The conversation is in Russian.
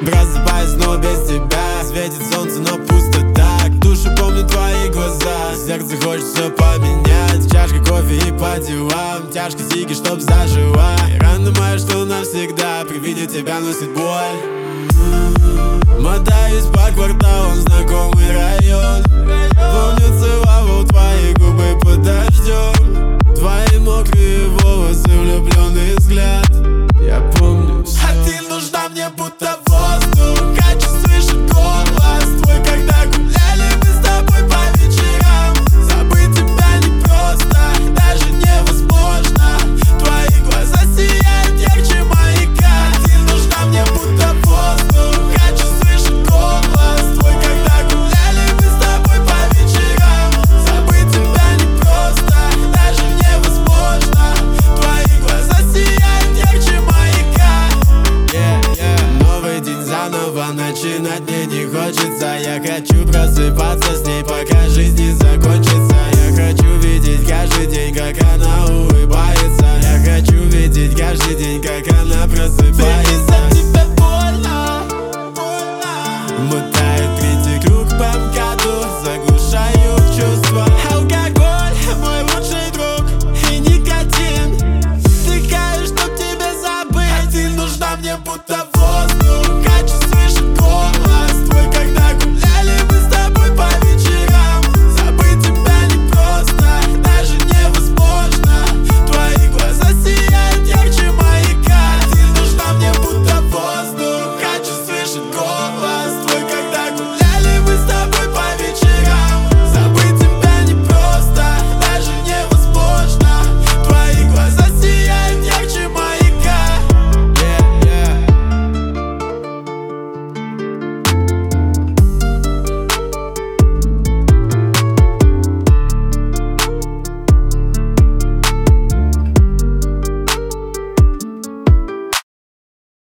Просыпаюсь, но без тебя. Светит солнце, но пусто так. Душу помню твои глаза. Сердце хочет все поменять. Чашка кофе и по делам. Тяжко сиги, чтоб зажила. И рана моя, что навсегда при виде тебя носит боль. Мотаюсь по кварталам, знакомый район. Помню, целовал твои губы под дождем.